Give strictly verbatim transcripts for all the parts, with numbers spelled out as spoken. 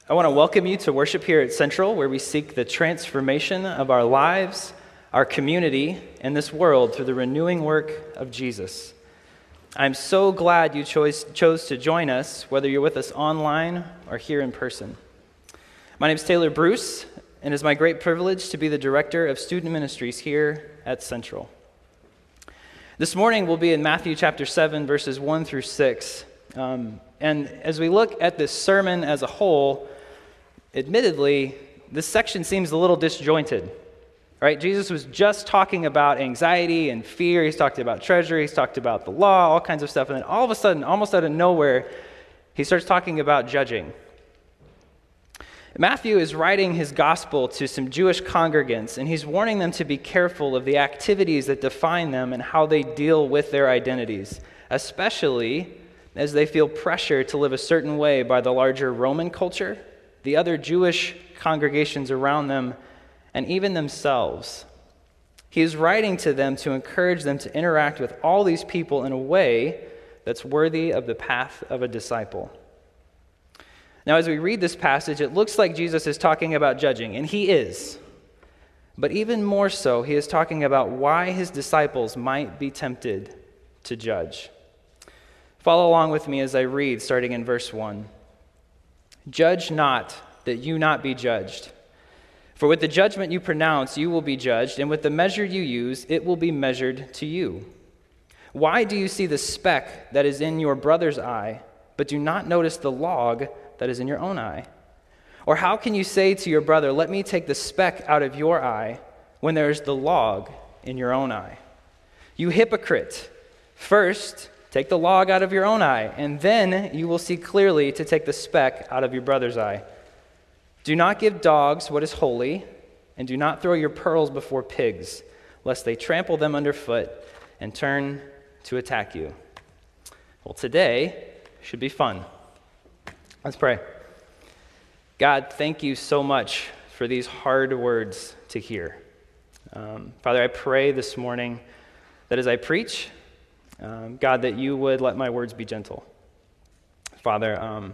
I want to welcome you to worship here at Central, where we seek the transformation of our lives, our community, and this world through the renewing work of Jesus. I'm so glad you chose, chose to join us, whether you're with us online or here in person. My name is Taylor Bruce, and it's my great privilege to be the Director of Student Ministries here at Central. This morning we'll be in Matthew chapter seven, verses one through six. Um, and as we look at this sermon as a whole, admittedly, this section seems a little disjointed, right? Jesus was just talking about anxiety and fear. He's talked about treasure. He's talked about the law, all kinds of stuff. And then all of a sudden, almost out of nowhere, he starts talking about judging. Matthew is writing his gospel to some Jewish congregants, and he's warning them to be careful of the activities that define them and how they deal with their identities, especially as they feel pressure to live a certain way by the larger Roman culture, the other Jewish congregations around them, and even themselves. He is writing to them to encourage them to interact with all these people in a way that's worthy of the path of a disciple. Now, as we read this passage, it looks like Jesus is talking about judging, and he is. But even more so, he is talking about why his disciples might be tempted to judge. Follow along with me as I read, starting in verse one. Judge not, that you not be judged. For with the judgment you pronounce, you will be judged, and with the measure you use, it will be measured to you. Why do you see the speck that is in your brother's eye, but do not notice the log that is in your own eye? Or how can you say to your brother, let me take the speck out of your eye, when there is the log in your own eye? You hypocrite! First, take the log out of your own eye, and then you will see clearly to take the speck out of your brother's eye. Do not give dogs what is holy, and do not throw your pearls before pigs, lest they trample them underfoot and turn to attack you. Well, today should be fun. Let's pray. God, thank you so much for these hard words to hear. Um, Father, I pray this morning that as I preach, Um, God, that you would let my words be gentle. Father, um,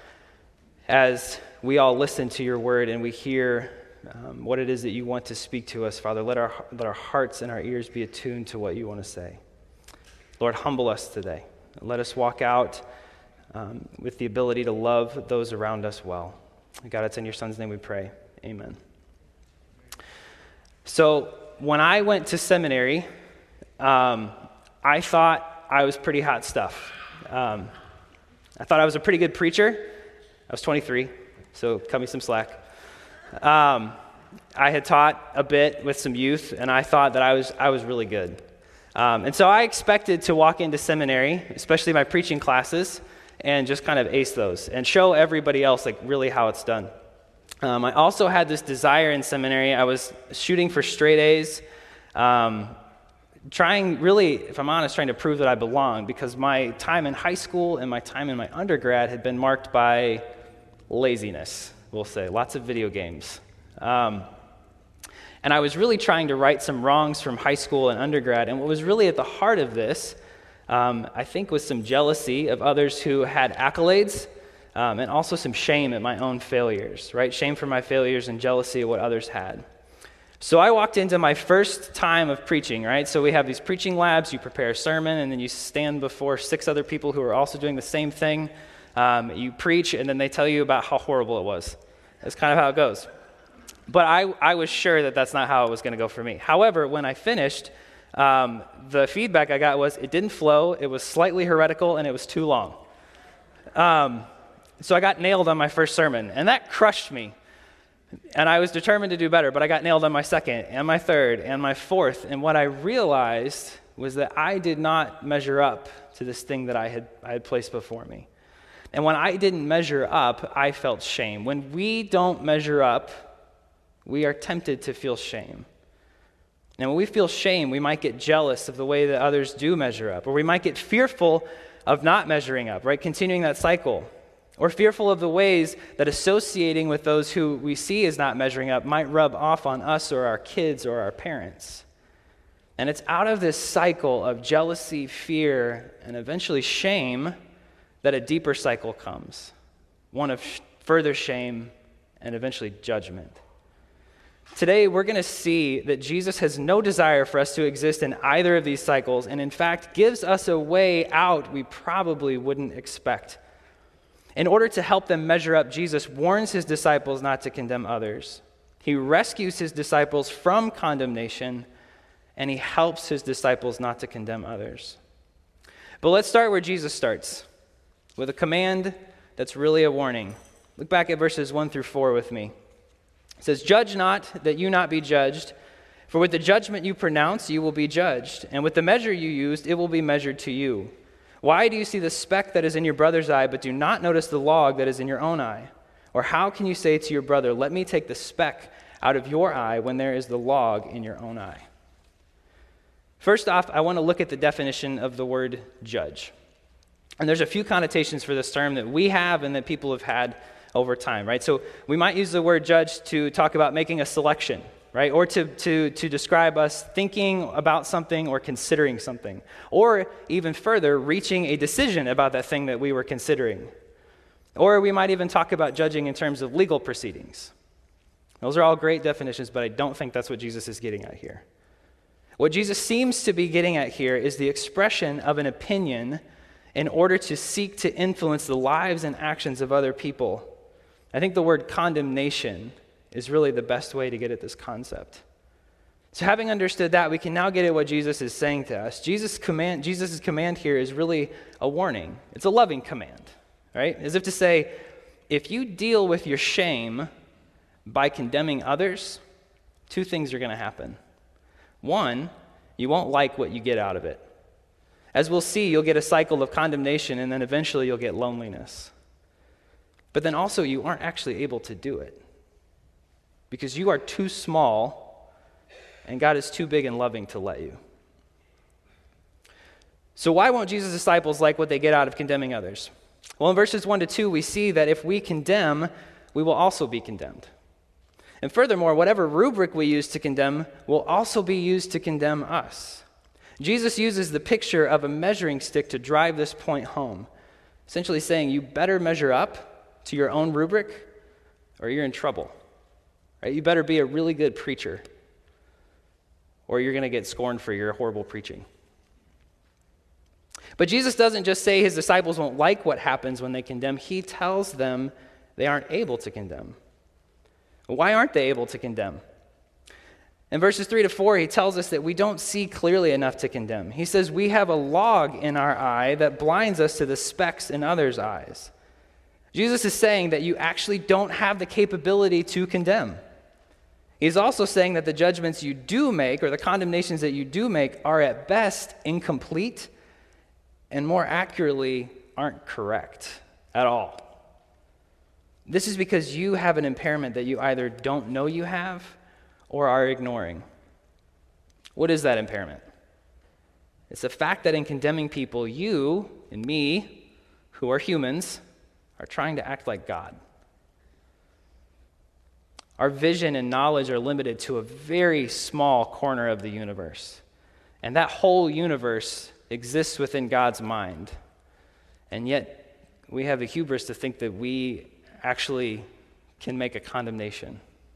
as we all listen to your word and we hear um, what it is that you want to speak to us, Father, let our, let our hearts and our ears be attuned to what you want to say. Lord, humble us today. Let us walk out um, with the ability to love those around us well. God, it's in your Son's name we pray. Amen. So when I went to seminary, um, I thought I was pretty hot stuff. Um, I thought I was a pretty good preacher. I was twenty-three, so cut me some slack. Um, I had taught a bit with some youth, and I thought that I was I was really good. Um, and so I expected to walk into seminary, especially my preaching classes, and just kind of ace those and show everybody else like really how it's done. Um, I also had this desire in seminary. I was shooting for straight A's. Um, Trying, really, if I'm honest, trying to prove that I belong, because my time in high school and my time in my undergrad had been marked by laziness, we'll say, lots of video games. Um, and I was really trying to right some wrongs from high school and undergrad, and what was really at the heart of this, um, I think, was some jealousy of others who had accolades, um, and also some shame at my own failures, right? Shame for my failures and jealousy of what others had. So I walked into my first time of preaching, right? So we have these preaching labs, you prepare a sermon, and then you stand before six other people who are also doing the same thing. Um, you preach, and then they tell you about how horrible it was. That's kind of how it goes. But I, I was sure that that's not how it was going to go for me. However, when I finished, um, the feedback I got was it didn't flow, it was slightly heretical, and it was too long. Um, so I got nailed on my first sermon, and that crushed me. And I was determined to do better, but I got nailed on my second and my third and my fourth. And what I realized was that I did not measure up to this thing that I had I had placed before me. And when I didn't measure up, I felt shame. When we don't measure up, we are tempted to feel shame. And when we feel shame, we might get jealous of the way that others do measure up, or we might get fearful of not measuring up, right? Continuing that cycle. Or fearful of the ways that associating with those who we see as not measuring up might rub off on us or our kids or our parents. And it's out of this cycle of jealousy, fear, and eventually shame that a deeper cycle comes. One of further shame, and eventually judgment. Today, we're going to see that Jesus has no desire for us to exist in either of these cycles, and in fact gives us a way out we probably wouldn't expect. In order to help them measure up, Jesus warns his disciples not to condemn others. He rescues his disciples from condemnation, and he helps his disciples not to condemn others. But let's start where Jesus starts, with a command that's really a warning. Look back at verses one through four with me. It says, "Judge not, that you not be judged. For with the judgment you pronounce, you will be judged. And with the measure you used, it will be measured to you. Why do you see the speck that is in your brother's eye, but do not notice the log that is in your own eye? Or how can you say to your brother, 'Let me take the speck out of your eye,' when there is the log in your own eye?" First off, I want to look at the definition of the word judge. And there's a few connotations for this term that we have and that people have had over time, right? So we might use the word judge to talk about making a selection, right? Or to, to, to describe us thinking about something or considering something. Or even further, reaching a decision about that thing that we were considering. Or we might even talk about judging in terms of legal proceedings. Those are all great definitions, but I don't think that's what Jesus is getting at here. What Jesus seems to be getting at here is the expression of an opinion in order to seek to influence the lives and actions of other people. I think the word condemnation is really the best way to get at this concept. So having understood that, we can now get at what Jesus is saying to us. Jesus' command, Jesus' command here is really a warning. It's a loving command, right? As if to say, if you deal with your shame by condemning others, two things are going to happen. One, you won't like what you get out of it. As we'll see, you'll get a cycle of condemnation, and then eventually you'll get loneliness. But then also, you aren't actually able to do it because you are too small, and God is too big and loving to let you. So why won't Jesus' disciples like what they get out of condemning others? Well, in verses one to two, we see that if we condemn, we will also be condemned. And furthermore, whatever rubric we use to condemn will also be used to condemn us. Jesus uses the picture of a measuring stick to drive this point home, essentially saying you better measure up to your own rubric or you're in trouble. Right? You better be a really good preacher or you're going to get scorned for your horrible preaching. But Jesus doesn't just say his disciples won't like what happens when they condemn. He tells them they aren't able to condemn. Why aren't they able to condemn? In verses three to four, he tells us that we don't see clearly enough to condemn. He says we have a log in our eye that blinds us to the specks in others' eyes. Jesus is saying that you actually don't have the capability to condemn. He's also saying that the judgments you do make, or the condemnations that you do make, are at best incomplete and more accurately aren't correct at all. This is because you have an impairment that you either don't know you have or are ignoring. What is that impairment? It's the fact that in condemning people, you and me, who are humans, are trying to act like God. Our vision and knowledge are limited to a very small corner of the universe. And that whole universe exists within God's mind. And yet, we have the hubris to think that we actually can make a condemnation.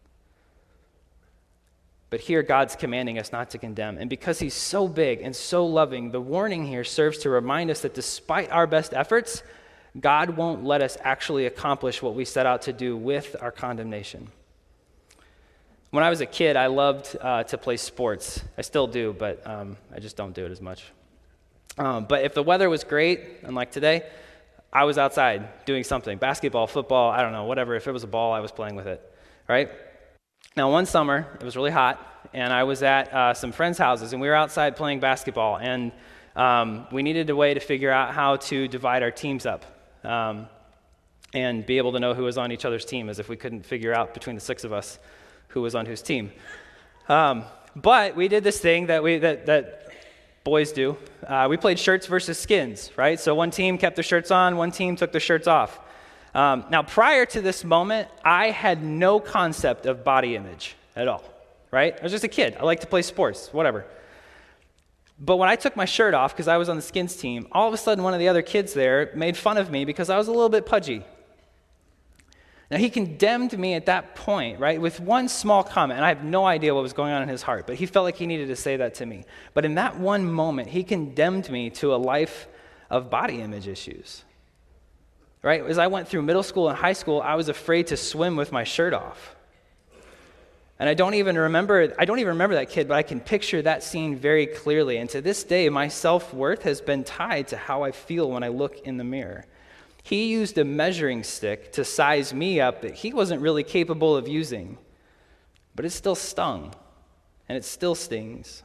But here, God's commanding us not to condemn. And because he's so big and so loving, the warning here serves to remind us that despite our best efforts, God won't let us actually accomplish what we set out to do with our condemnation. When I was a kid, I loved uh, to play sports. I still do, but um, I just don't do it as much. Um, but if the weather was great, unlike today, I was outside doing something. Basketball, football, I don't know, whatever. If it was a ball, I was playing with it, right? Now, one summer, it was really hot, and I was at uh, some friends' houses, and we were outside playing basketball, and um, we needed a way to figure out how to divide our teams up. Um, and be able to know who was on each other's team, as if we couldn't figure out between the six of us who was on whose team. Um, but we did this thing that we that, that boys do. Uh, we played shirts versus skins, right? So one team kept their shirts on, one team took their shirts off. Um, now, prior to this moment, I had no concept of body image at all, right? I was just a kid. I liked to play sports, whatever. But when I took my shirt off, because I was on the skins team, all of a sudden one of the other kids there made fun of me because I was a little bit pudgy. Now, he condemned me at that point, right, with one small comment, and I have no idea what was going on in his heart, but he felt like he needed to say that to me. But in that one moment, he condemned me to a life of body image issues, right? As I went through middle school and high school, I was afraid to swim with my shirt off. And I don't even remember, I don't even remember that kid, but I can picture that scene very clearly. And to this day, my self-worth has been tied to how I feel when I look in the mirror. He used a measuring stick to size me up that he wasn't really capable of using, but it still stung, and it still stings.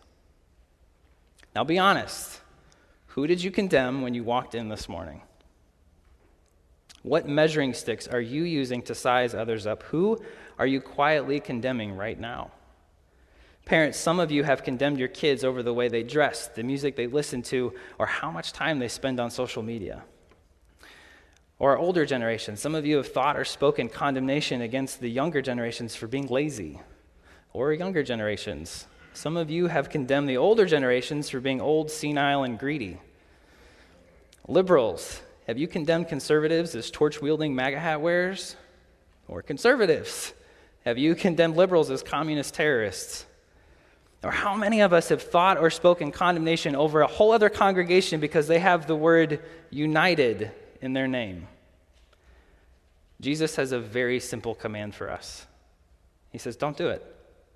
Now be honest, who did you condemn when you walked in this morning? What measuring sticks are you using to size others up? Who are you quietly condemning right now? Parents, some of you have condemned your kids over the way they dress, the music they listen to, or how much time they spend on social media. Or our older generation, some of you have thought or spoken condemnation against the younger generations for being lazy. Or younger generations, some of you have condemned the older generations for being old, senile, and greedy. Liberals, have you condemned conservatives as torch-wielding MAGA hat wearers? Or conservatives, have you condemned liberals as communist terrorists? Or how many of us have thought or spoken condemnation over a whole other congregation because they have the word united in their name? Jesus has a very simple command for us. He says, don't do it.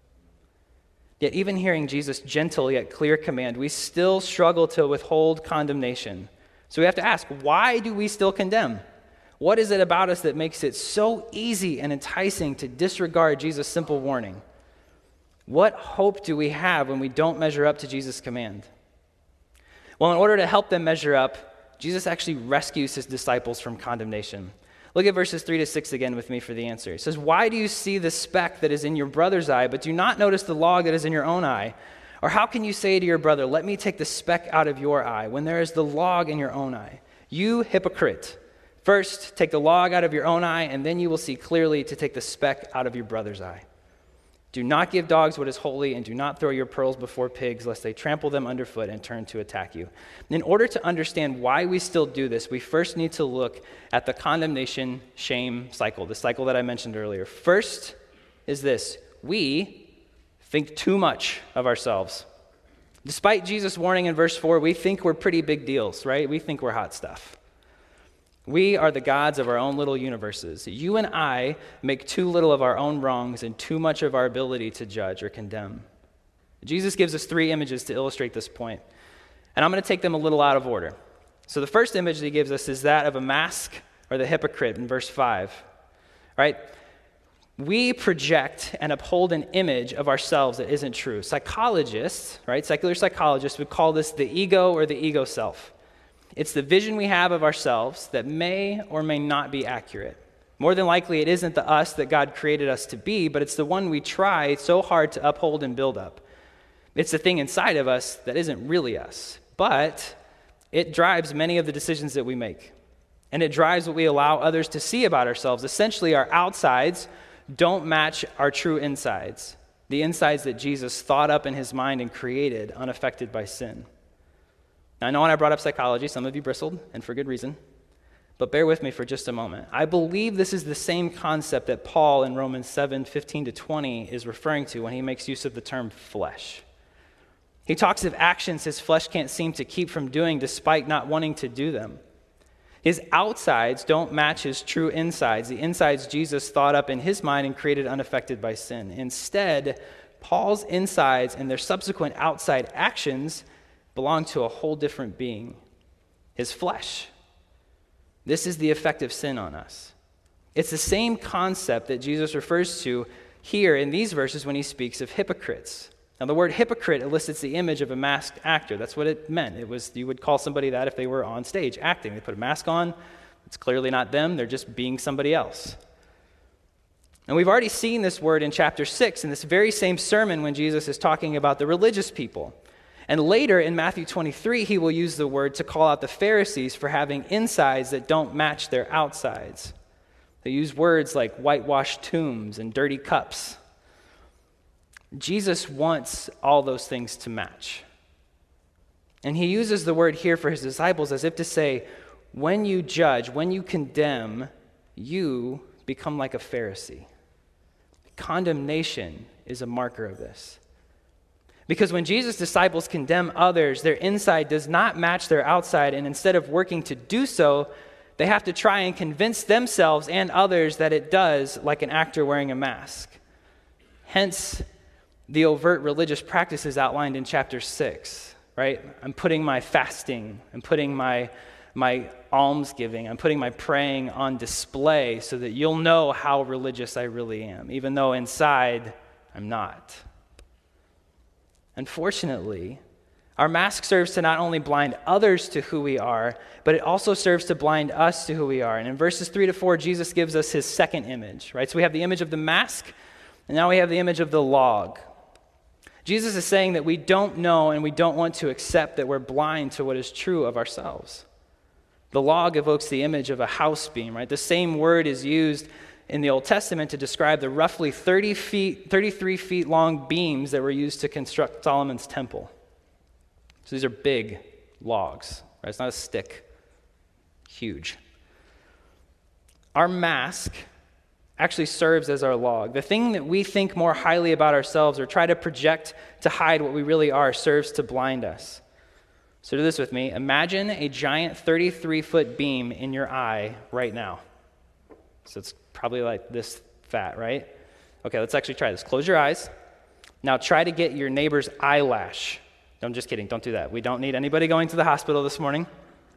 Yet even hearing Jesus' gentle yet clear command, we still struggle to withhold condemnation. So we have to ask, why do we still condemn? What is it about us that makes it so easy and enticing to disregard Jesus' simple warning? What hope do we have when we don't measure up to Jesus' command? Well, in order to help them measure up, Jesus actually rescues his disciples from condemnation. Look at verses three to six again with me for the answer. It says, why do you see the speck that is in your brother's eye, but do not notice the log that is in your own eye? Or how can you say to your brother, let me take the speck out of your eye, when there is the log in your own eye? You hypocrite. First, take the log out of your own eye, and then you will see clearly to take the speck out of your brother's eye. Do not give dogs what is holy, and do not throw your pearls before pigs, lest they trample them underfoot and turn to attack you. In order to understand why we still do this, we first need to look at the condemnation shame cycle, the cycle that I mentioned earlier. First is this: we think too much of ourselves. Despite Jesus' warning in verse four, we think we're pretty big deals, right? We think we're hot stuff. We are the gods of our own little universes. You and I make too little of our own wrongs and too much of our ability to judge or condemn. Jesus gives us three images to illustrate this point, and I'm going to take them a little out of order. So the first image that he gives us is that of a mask or the hypocrite in verse five, right? We project and uphold an image of ourselves that isn't true. Psychologists, right, secular psychologists would call this the ego or the ego self. It's the vision we have of ourselves that may or may not be accurate. More than likely, it isn't the us that God created us to be, but it's the one we try so hard to uphold and build up. It's the thing inside of us that isn't really us, but it drives many of the decisions that we make. And it drives what we allow others to see about ourselves. Essentially, our outsides don't match our true insides, the insides that Jesus thought up in his mind and created unaffected by sin. Now, I know when I brought up psychology, some of you bristled, and for good reason, but bear with me for just a moment. I believe this is the same concept that Paul in Romans seven, fifteen to twenty is referring to when he makes use of the term flesh. He talks of actions his flesh can't seem to keep from doing despite not wanting to do them. His outsides don't match his true insides, the insides Jesus thought up in his mind and created unaffected by sin. Instead, Paul's insides and their subsequent outside actions belong to a whole different being, his flesh. This is the effect of sin on us. It's the same concept that Jesus refers to here in these verses when he speaks of hypocrites. Now, the word hypocrite elicits the image of a masked actor. That's what it meant. It was, you would call somebody that if they were on stage acting. They put a mask on. It's clearly not them. They're just being somebody else. And we've already seen this word in chapter six in this very same sermon when Jesus is talking about the religious people. And later in Matthew twenty-three, he will use the word to call out the Pharisees for having insides that don't match their outsides. They use words like whitewashed tombs and dirty cups. Jesus wants all those things to match. And he uses the word here for his disciples as if to say, when you judge, when you condemn, you become like a Pharisee. Condemnation is a marker of this. Because when Jesus' disciples condemn others, their inside does not match their outside, and instead of working to do so, they have to try and convince themselves and others that it does, like an actor wearing a mask. Hence, the overt religious practices outlined in chapter six, right? I'm putting my fasting, I'm putting my, my almsgiving, I'm putting my praying on display so that you'll know how religious I really am, even though inside I'm not. Unfortunately, our mask serves to not only blind others to who we are, but it also serves to blind us to who we are. And in verses three to four, Jesus gives us his second image, right? So we have the image of the mask, and now we have the image of the log. Jesus is saying that we don't know and we don't want to accept that we're blind to what is true of ourselves. The log evokes the image of a house beam, right? The same word is used in the Old Testament to describe the roughly thirty feet, thirty-three feet long beams that were used to construct Solomon's temple. So these are big logs, right? It's not a stick. Huge. Our mask actually serves as our log. The thing that we think more highly about ourselves or try to project to hide what we really are serves to blind us. So do this with me. Imagine a giant thirty-three foot beam in your eye right now. So it's probably like this fat, right? Okay, let's actually try this. Close your eyes. Now try to get your neighbor's eyelash. I'm just kidding. Don't do that. We don't need anybody going to the hospital this morning.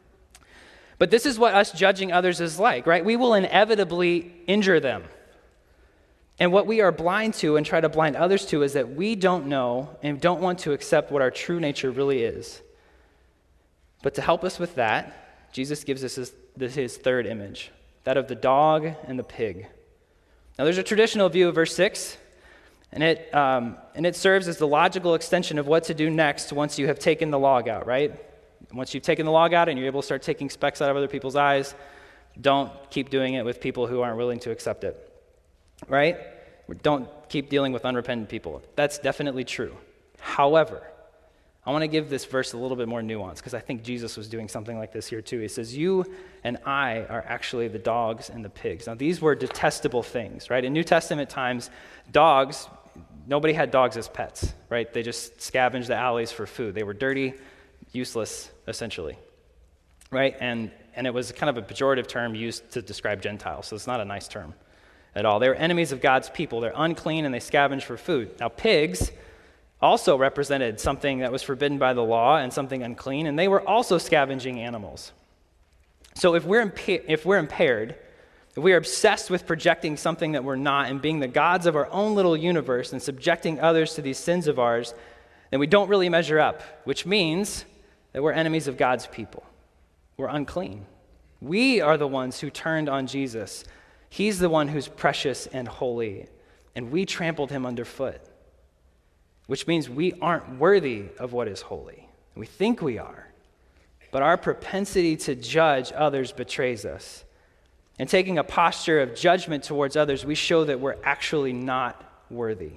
But this is what us judging others is like, right? We will inevitably injure them. And what we are blind to and try to blind others to is that we don't know and don't want to accept what our true nature really is. But to help us with that, Jesus gives us his, this, his third image, that of the dog and the pig. Now there's a traditional view of verse six, and it, um, and it serves as the logical extension of what to do next once you have taken the log out, right? Once you've taken the log out and you're able to start taking specks out of other people's eyes, don't keep doing it with people who aren't willing to accept it, right? Don't keep dealing with unrepentant people. That's definitely true. However, I want to give this verse a little bit more nuance because I think Jesus was doing something like this here too. He says, you and I are actually the dogs and the pigs. Now, these were detestable things, right? In New Testament times, dogs, nobody had dogs as pets, right? They just scavenged the alleys for food. They were dirty, useless, essentially, right? And and it was kind of a pejorative term used to describe Gentiles, so it's not a nice term at all. They were enemies of God's people. They're unclean and they scavenge for food. Now, pigs also represented something that was forbidden by the law and something unclean, and they were also scavenging animals. So if we're impa- if we're impaired, if we are obsessed with projecting something that we're not and being the gods of our own little universe and subjecting others to these sins of ours, then we don't really measure up, which means that we're enemies of God's people. We're unclean. We are the ones who turned on Jesus. He's the one who's precious and holy, and we trampled him underfoot, which means we aren't worthy of what is holy. We think we are, but our propensity to judge others betrays us. And taking a posture of judgment towards others, we show that we're actually not worthy.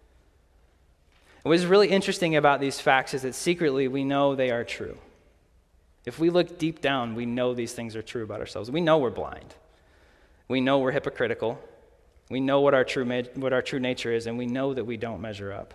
What is really interesting about these facts is that secretly we know they are true. If we look deep down, we know these things are true about ourselves. We know we're blind. We know we're hypocritical. We know what our true ma- what our true nature is, and we know that we don't measure up.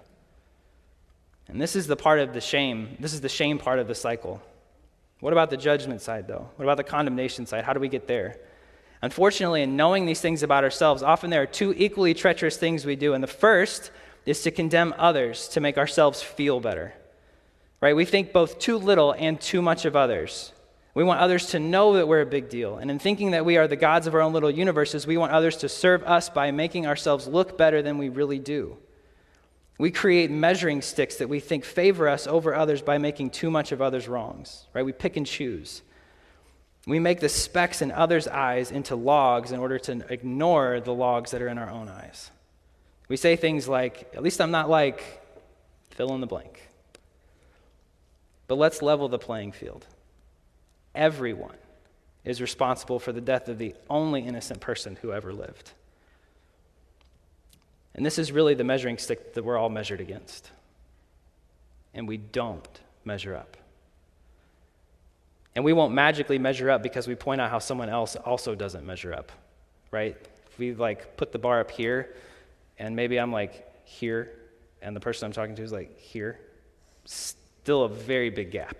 And this is the part of the shame. This is the shame part of the cycle. What about the judgment side, though? What about the condemnation side? How do we get there? Unfortunately, in knowing these things about ourselves, often there are two equally treacherous things we do. And the first is to condemn others to make ourselves feel better. Right? We think both too little and too much of others. We want others to know that we're a big deal. And in thinking that we are the gods of our own little universes, we want others to serve us by making ourselves look better than we really do. We create measuring sticks that we think favor us over others by making too much of others' wrongs, right? We pick and choose. We make the specks in others' eyes into logs in order to ignore the logs that are in our own eyes. We say things like, at least I'm not like fill in the blank. But let's level the playing field. Everyone is responsible for the death of the only innocent person who ever lived. And this is really the measuring stick that we're all measured against. And we don't measure up. And we won't magically measure up because we point out how someone else also doesn't measure up, right? if we like put the bar up here, and maybe I'm like here, and the person I'm talking to is like here, still a very big gap.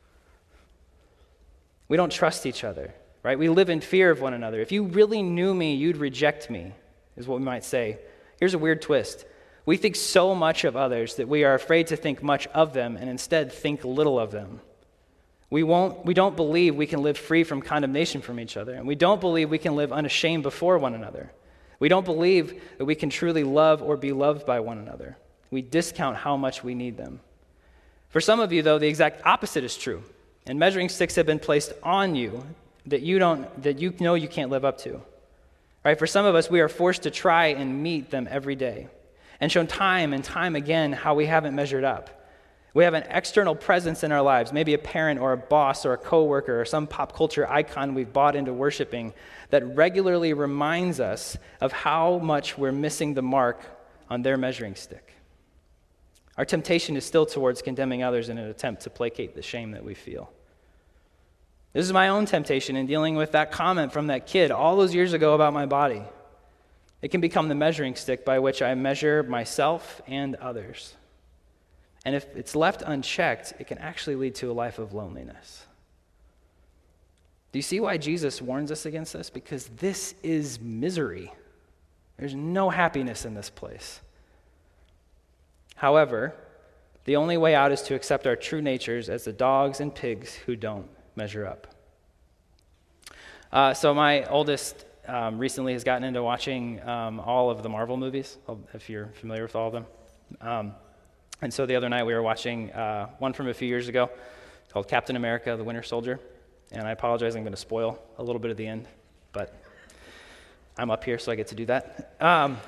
We don't trust each other, right? We live in fear of one another. If you really knew me, you'd reject me, is what we might say. Here's a weird twist. We think so much of others that we are afraid to think much of them and instead think little of them. We won't, we don't believe we can live free from condemnation from each other, and we don't believe we can live unashamed before one another. We don't believe that we can truly love or be loved by one another. We discount how much we need them. For some of you, though, the exact opposite is true, and measuring sticks have been placed on you that you don't, that you know you can't live up to. Right? For some of us, we are forced to try and meet them every day, and shown time and time again how we haven't measured up. We have an external presence in our lives, maybe a parent or a boss or a coworker or some pop culture icon we've bought into worshiping that regularly reminds us of how much we're missing the mark on their measuring stick. Our temptation is still towards condemning others in an attempt to placate the shame that we feel. This is my own temptation in dealing with that comment from that kid all those years ago about my body. It can become the measuring stick by which I measure myself and others. And if it's left unchecked, it can actually lead to a life of loneliness. Do you see why Jesus warns us against this? Because this is misery. There's no happiness in this place. However, the only way out is to accept our true natures as the dogs and pigs who don't measure up. Uh, so my oldest um, recently has gotten into watching um, all of the Marvel movies, if you're familiar with all of them. Um, And so the other night we were watching uh, one from a few years ago called Captain America, the Winter Soldier. And I apologize, I'm going to spoil a little bit of the end, but I'm up here so I get to do that. Um,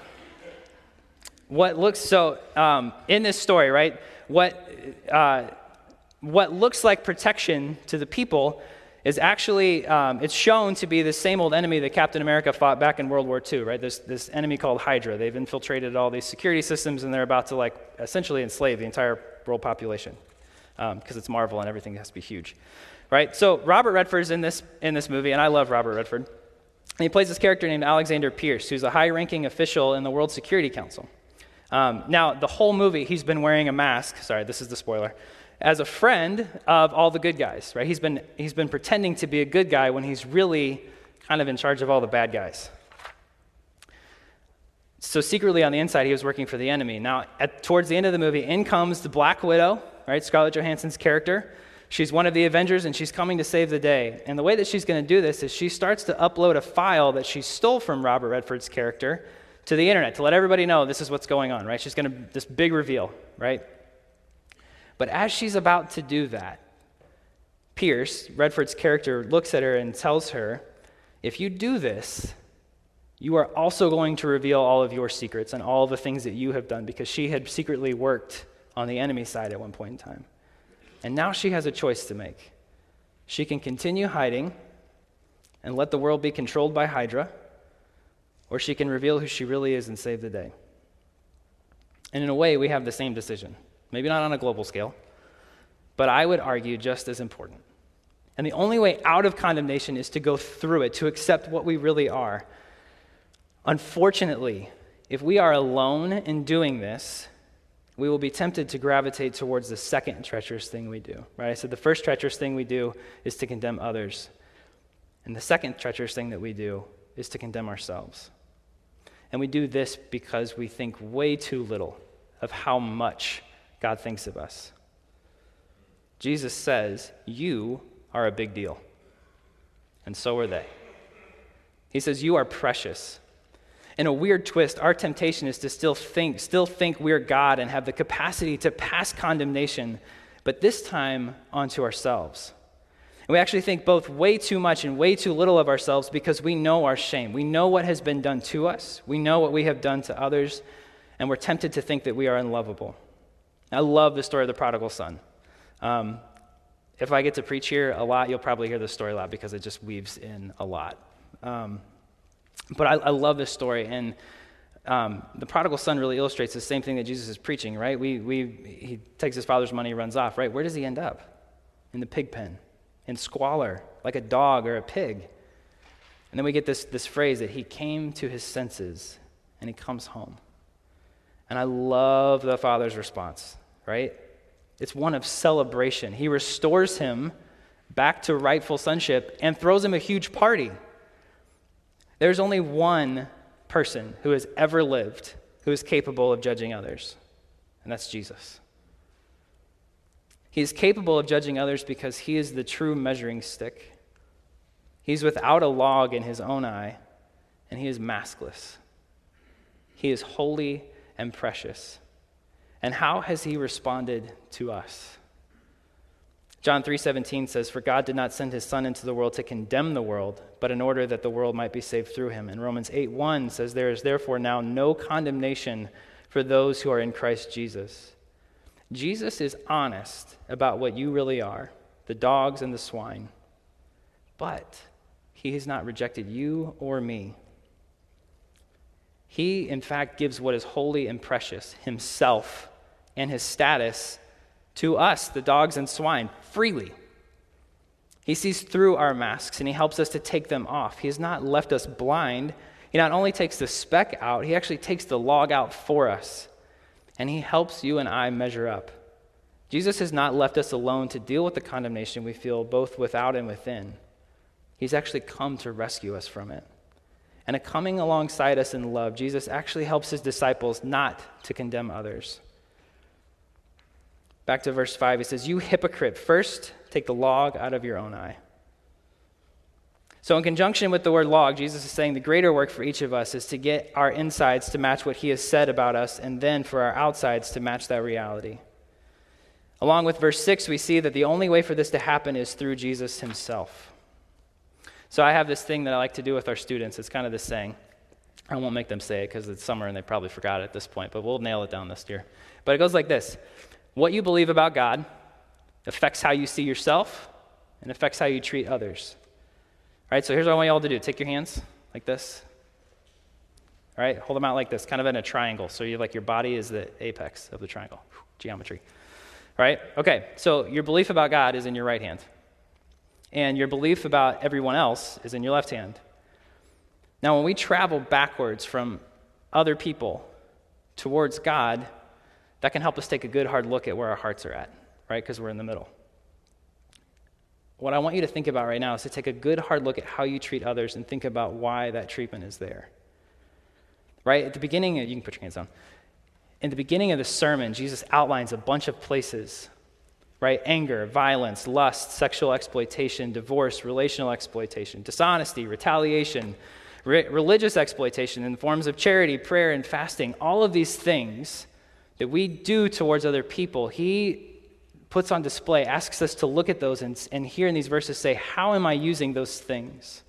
what looks so, um, in this story, right, what, uh, what looks like protection to the people is actually, um, it's shown to be the same old enemy that Captain America fought back in World War Two, right? This this enemy called Hydra. They've infiltrated all these security systems, and they're about to, like, essentially enslave the entire world population because um, it's Marvel and everything has to be huge, right? So Robert Redford's in this in this movie, and I love Robert Redford. And he plays this character named Alexander Pierce, who's a high-ranking official in the World Security Council. Um, now, the whole movie, he's been wearing a mask. Sorry, this is the spoiler. As a friend of all the good guys, right? He's been he's been pretending to be a good guy when he's really kind of in charge of all the bad guys. So secretly on the inside, he was working for the enemy. Now, at, towards the end of the movie, in comes the Black Widow, right? Scarlett Johansson's character. She's one of the Avengers, and she's coming to save the day. And the way that she's going to do this is she starts to upload a file that she stole from Robert Redford's character to the internet to let everybody know this is what's going on, right? She's going to, this big reveal, right? But as she's about to do that, Pierce, Redford's character, looks at her and tells her, if you do this, you are also going to reveal all of your secrets and all the things that you have done, because she had secretly worked on the enemy side at one point in time. And now she has a choice to make. She can continue hiding and let the world be controlled by Hydra, or she can reveal who she really is and save the day. And in a way, we have the same decision. Maybe not on a global scale, but I would argue just as important. And the only way out of condemnation is to go through it, to accept what we really are. Unfortunately, if we are alone in doing this, we will be tempted to gravitate towards the second treacherous thing we do, right? I said the first treacherous thing we do is to condemn others. And the second treacherous thing that we do is to condemn ourselves. And we do this because we think way too little of how much God thinks of us. Jesus says, you are a big deal. And so are they. He says, you are precious. In a weird twist, our temptation is to still think, still think we're God and have the capacity to pass condemnation, but this time onto ourselves. And we actually think both way too much and way too little of ourselves because we know our shame. We know what has been done to us. We know what we have done to others, and we're tempted to think that we are unlovable. I love the story of the prodigal son. Um, if I get to preach here a lot, you'll probably hear this story a lot because it just weaves in a lot. Um, but I, I love this story, and um, the prodigal son really illustrates the same thing that Jesus is preaching, right? We, we, he takes his father's money, runs off, right? Where does he end up? In the pig pen, in squalor, like a dog or a pig. And then we get this, this phrase that he came to his senses and he comes home. And I love the Father's response, right? It's one of celebration. He restores him back to rightful sonship and throws him a huge party. There's only one person who has ever lived who is capable of judging others, and that's Jesus. He is capable of judging others because he is the true measuring stick. He's without a log in his own eye, and he is maskless. He is holy and precious. And how has he responded to us? John three seventeen says, "For God did not send his Son into the world to condemn the world, but in order that the world might be saved through him." And Romans eight one says, "There is therefore now no condemnation for those who are in Christ Jesus." Jesus is honest about what you really are, the dogs and the swine. But he has not rejected you or me. He, in fact, gives what is holy and precious, himself and his status, to us, the dogs and swine, freely. He sees through our masks and he helps us to take them off. He has not left us blind. He not only takes the speck out, he actually takes the log out for us. And he helps you and I measure up. Jesus has not left us alone to deal with the condemnation we feel both without and within. He's actually come to rescue us from it. And in coming alongside us in love, Jesus actually helps his disciples not to condemn others. Back to verse five, he says, "You hypocrite, first take the log out of your own eye." So in conjunction with the word log, Jesus is saying the greater work for each of us is to get our insides to match what he has said about us, and then for our outsides to match that reality. Along with verse six, we see that the only way for this to happen is through Jesus himself. So I have this thing that I like to do with our students. It's kind of this saying. I won't make them say it because it's summer and they probably forgot it at this point, but we'll nail it down this year. But it goes like this. What you believe about God affects how you see yourself and affects how you treat others. All right, so here's what I want you all to do. Take your hands like this. All right, hold them out like this, kind of in a triangle. So you're like your body is the apex of the triangle. Geometry. All right, okay, so your belief about God is in your right hand. And your belief about everyone else is in your left hand. Now, when we travel backwards from other people towards God, that can help us take a good hard look at where our hearts are at, right? Because we're in the middle. What I want you to think about right now is to take a good hard look at how you treat others and think about why that treatment is there. Right? At the beginning, you can put your hands down. In the beginning of the sermon, Jesus outlines a bunch of places, right? Anger, violence, lust, sexual exploitation, divorce, relational exploitation, dishonesty, retaliation, re- religious exploitation in the forms of charity, prayer, and fasting. All of these things that we do towards other people, he puts on display, asks us to look at those and, and here in these verses say, how am I using those things?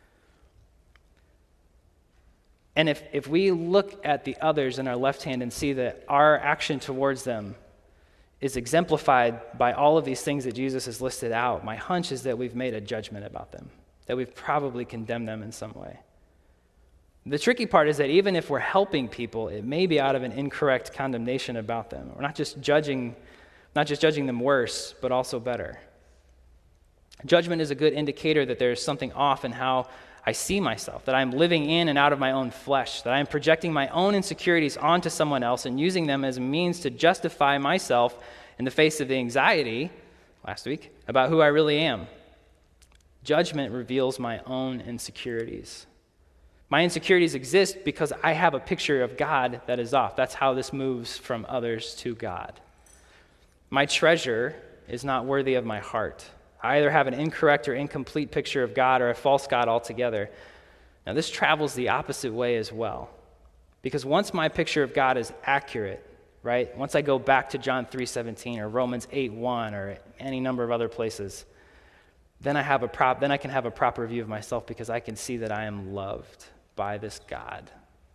And if, if we look at the others in our left hand and see that our action towards them is exemplified by all of these things that Jesus has listed out, my hunch is that we've made a judgment about them, that we've probably condemned them in some way. The tricky part is that even if we're helping people, it may be out of an incorrect condemnation about them. We're not just judging, not just judging them worse, but also better. Judgment is a good indicator that there's something off in how I see myself, that I'm living in and out of my own flesh, that I'm projecting my own insecurities onto someone else and using them as a means to justify myself in the face of the anxiety, last week, about who I really am. Judgment reveals my own insecurities. My insecurities exist because I have a picture of God that is off. That's how this moves from others to God. My treasure is not worthy of my heart. I either have an incorrect or incomplete picture of God or a false God altogether. Now, this travels the opposite way as well. Because once my picture of God is accurate, right, once I go back to John three seventeen or Romans eight one or any number of other places, then I have a prop, then I can have a proper view of myself because I can see that I am loved by this God.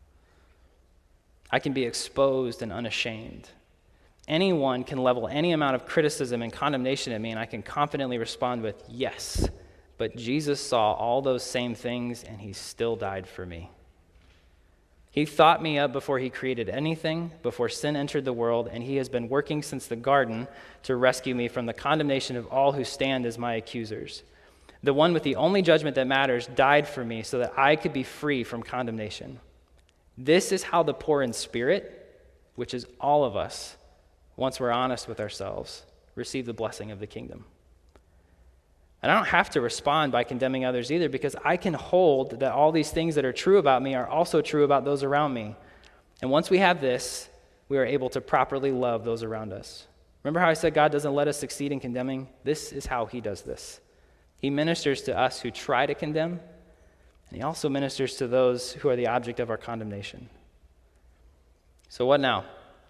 I can be exposed and unashamed. Anyone can level any amount of criticism and condemnation at me, and I can confidently respond with, yes, but Jesus saw all those same things, and he still died for me. He thought me up before he created anything, before sin entered the world, and he has been working since the garden to rescue me from the condemnation of all who stand as my accusers. The one with the only judgment that matters died for me so that I could be free from condemnation. This is how the poor in spirit, which is all of us, once we're honest with ourselves, receive the blessing of the kingdom. And I don't have to respond by condemning others either, because I can hold that all these things that are true about me are also true about those around me. And once we have this, we are able to properly love those around us. Remember how I said God doesn't let us succeed in condemning? This is how he does this. He ministers to us who try to condemn, and he also ministers to those who are the object of our condemnation. So what now?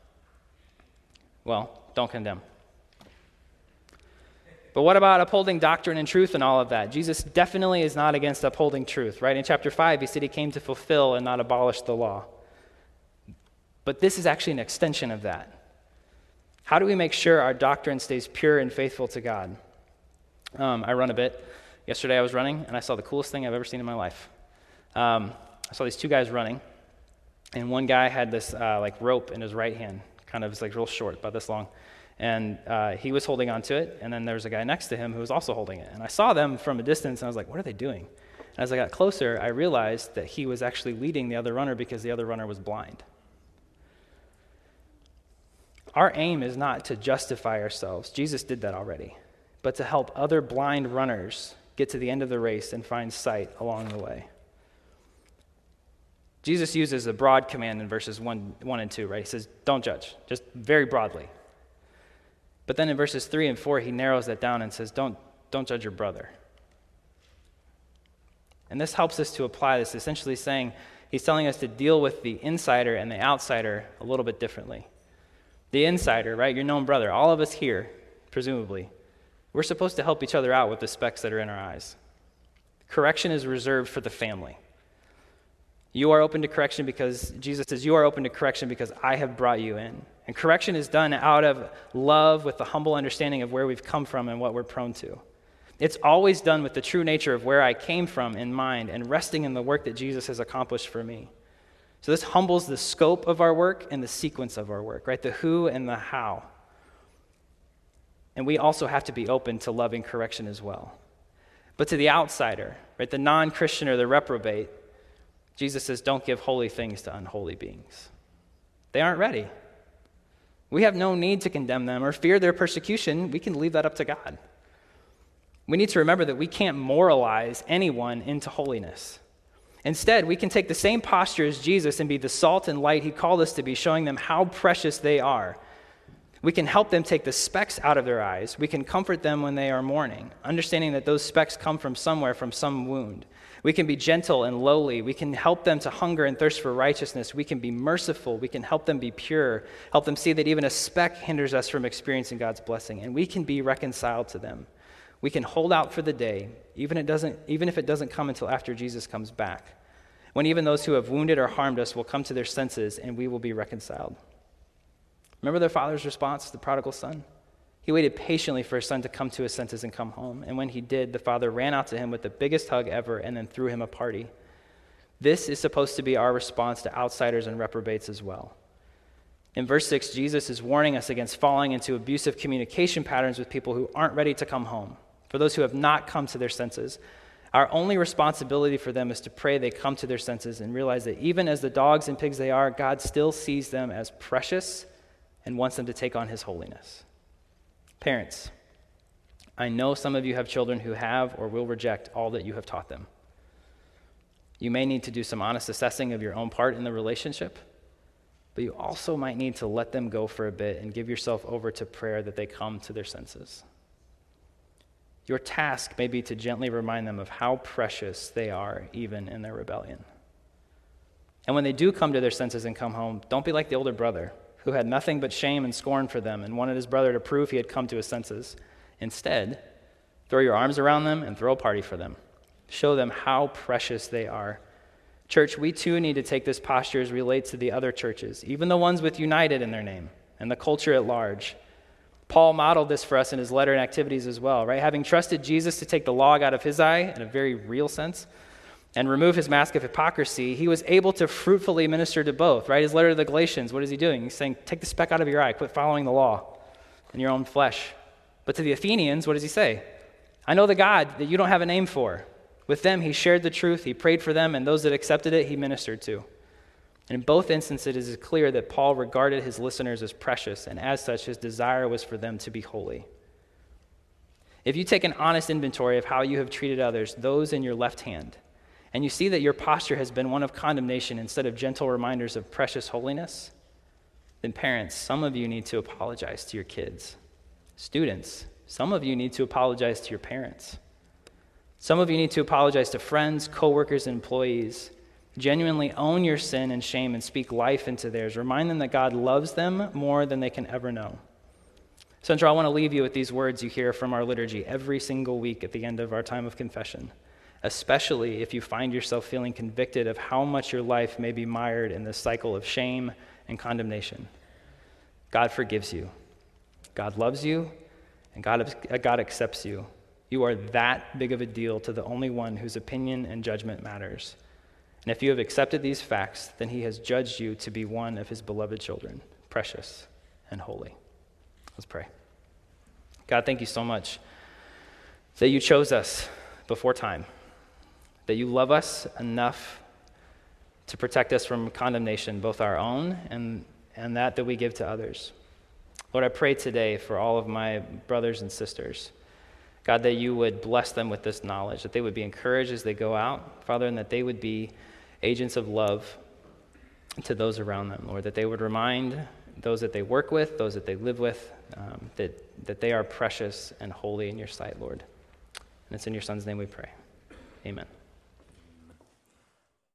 Well, don't condemn. But what about upholding doctrine and truth and all of that? Jesus definitely is not against upholding truth, right? In chapter five, he said he came to fulfill and not abolish the law. But this is actually an extension of that. How do we make sure our doctrine stays pure and faithful to God? Um, I run a bit. Yesterday I was running, and I saw the coolest thing I've ever seen in my life. Um, I saw these two guys running, and one guy had this uh, like rope in his right hand, kind of, it's like real short, about this long. And uh, he was holding onto it, and then there was a guy next to him who was also holding it. And I saw them from a distance, and I was like, what are they doing? And as I got closer, I realized that he was actually leading the other runner because the other runner was blind. Our aim is not to justify ourselves. Jesus did that already. But to help other blind runners get to the end of the race and find sight along the way. Jesus uses a broad command in verses one, one and two, right? He says, don't judge, just very broadly. But then in verses three and four, he narrows that down and says, don't, don't judge your brother. And this helps us to apply this, essentially saying, he's telling us to deal with the insider and the outsider a little bit differently. The insider, right, your known brother, all of us here, presumably, we're supposed to help each other out with the specks that are in our eyes. Correction is reserved for the family. You are open to correction because, Jesus says, you are open to correction because I have brought you in. And correction is done out of love with the humble understanding of where we've come from and what we're prone to. It's always done with the true nature of where I came from in mind and resting in the work that Jesus has accomplished for me. So this humbles the scope of our work and the sequence of our work, right? The who and the how. And we also have to be open to loving correction as well. But to the outsider, right, the non-Christian or the reprobate, Jesus says, don't give holy things to unholy beings. They aren't ready. We have no need to condemn them or fear their persecution. We can leave that up to God. We need to remember that we can't moralize anyone into holiness. Instead, we can take the same posture as Jesus and be the salt and light he called us to be, showing them how precious they are. We can help them take the specks out of their eyes. We can comfort them when they are mourning, understanding that those specks come from somewhere, from some wound. We can be gentle and lowly. We can help them to hunger and thirst for righteousness. We can be merciful. We can help them be pure, help them see that even a speck hinders us from experiencing God's blessing, and we can be reconciled to them. We can hold out for the day, even, it doesn't, even if it doesn't come until after Jesus comes back, when even those who have wounded or harmed us will come to their senses and we will be reconciled. Remember their father's response to the prodigal son? He waited patiently for his son to come to his senses and come home. And when he did, the father ran out to him with the biggest hug ever and then threw him a party. This is supposed to be our response to outsiders and reprobates as well. In verse six, Jesus is warning us against falling into abusive communication patterns with people who aren't ready to come home. For those who have not come to their senses, our only responsibility for them is to pray they come to their senses and realize that even as the dogs and pigs they are, God still sees them as precious and wants them to take on his holiness. Parents, I know some of you have children who have or will reject all that you have taught them. You may need to do some honest assessing of your own part in the relationship, but you also might need to let them go for a bit and give yourself over to prayer that they come to their senses. Your task may be to gently remind them of how precious they are even in their rebellion. And when they do come to their senses and come home, don't be like the older brother who had nothing but shame and scorn for them and wanted his brother to prove he had come to his senses. Instead, throw your arms around them and throw a party for them. Show them how precious they are. Church, we too need to take this posture as it relates to the other churches, even the ones with United in their name, and the culture at large. Paul modeled this for us in his letter and activities as well, right? Having trusted Jesus to take the log out of his eye in a very real sense and remove his mask of hypocrisy, he was able to fruitfully minister to both, right? His letter to the Galatians, what is he doing? He's saying, take the speck out of your eye, quit following the law in your own flesh. But to the Athenians, what does he say? I know the God that you don't have a name for. With them, he shared the truth, he prayed for them, and those that accepted it, he ministered to. And in both instances, it is clear that Paul regarded his listeners as precious, and as such, his desire was for them to be holy. If you take an honest inventory of how you have treated others, those in your left hand, and you see that your posture has been one of condemnation instead of gentle reminders of precious holiness, then parents, some of you need to apologize to your kids. Students, some of you need to apologize to your parents. Some of you need to apologize to friends, coworkers, and employees. Genuinely own your sin and shame and speak life into theirs. Remind them that God loves them more than they can ever know. Central, I want to leave you with these words you hear from our liturgy every single week at the end of our time of confession, especially if you find yourself feeling convicted of how much your life may be mired in this cycle of shame and condemnation. God forgives you. God loves you, and God, God accepts you. You are that big of a deal to the only one whose opinion and judgment matters. And if you have accepted these facts, then he has judged you to be one of his beloved children, precious and holy. Let's pray. God, thank you so much that you chose us before time, that you love us enough to protect us from condemnation, both our own and, and that that we give to others. Lord, I pray today for all of my brothers and sisters, God, that you would bless them with this knowledge, that they would be encouraged as they go out, Father, and that they would be agents of love to those around them, Lord, that they would remind those that they work with, those that they live with, um, that, that they are precious and holy in your sight, Lord. And it's in your Son's name we pray. Amen.